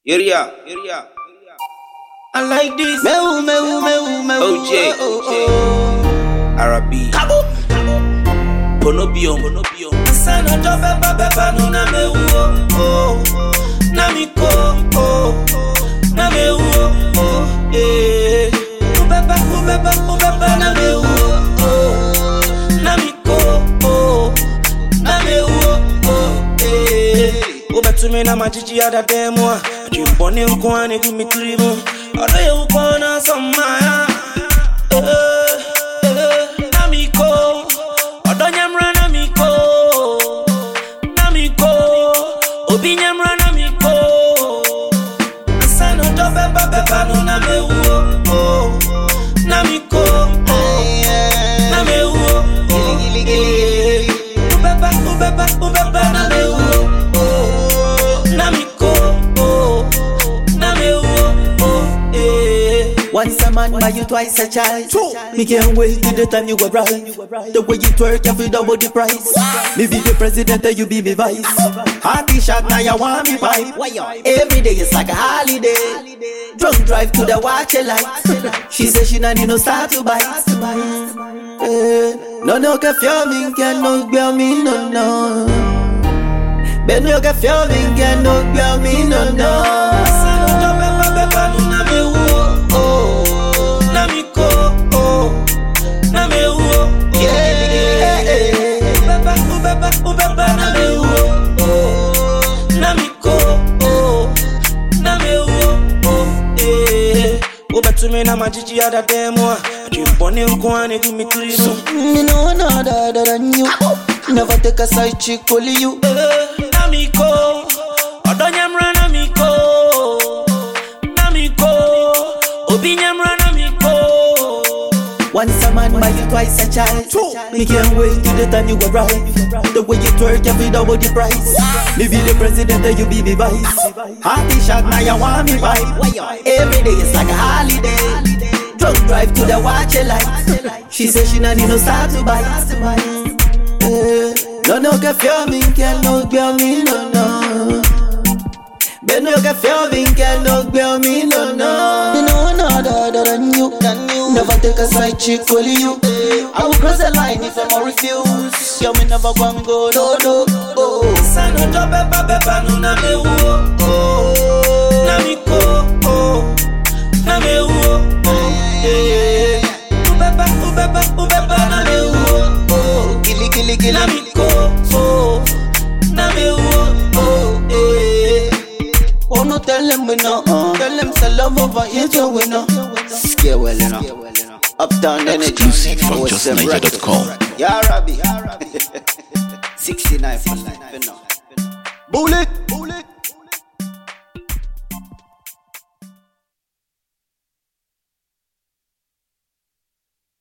Area. I like this. OJ. Arabi. Bonobio. Sana beba no na me wo. Na mi ko. Na me wo. Ubeba na me wo. Na mi ko. Na me wo. Ubetumi na majiji ada demo. Jimboni nkwani kumitirimu. Odo ye ukona somaya. Namiko. Odo nyamra namiko. Namiko. Obi nyamra namiko. Asano do beba no na me wo. Namiko. Na me wo. Ubeba na me wo. Once a man, buy you twice a child. Me can't wait till the time you arrive. The way you twerk, you feel double the price. Me be the president and you be me vice. Hearty shot, now you want me pipe. Every day is like a holiday. Drunk drive to the watch light. She says she not need no start to bite. No, que filming can no girl me no. Ben no que filming can no girl me no. Ubetumi na majiji ada demo. Jimboni nkwani kumitirimu. Me know nada than you. Never take a side chick, only you. Namiko. Odo nyamra namiko. Namiko. Obi nyamra namiko. Once a man, buy you twice a child. Me can't wait till the time you arrive. The way you twerk, you feel double the price. Me be the president and you be me vice. Hearty shot, now you want me pipe. Every day is like a holiday. Drunk drive to the watch light. She says she not need no start to bite. No, que filming can no girl me no. Ben no que filming can no girl me no. Me know nada than you. Never take a side chick, only you. I will cross the line if I'm a refuse. Yo, me never go no. Sana do beba no na me wo. Namiko. Na me wo. Ubeba na me wo. Gilly. Namiko. Na me wo. Oh no, tell them we know. Tell them say love over here, so we know. Scare well enough. Uptown energy. Exclusive from justniger.com. Ya Rabbi. 69 for life. Bullet.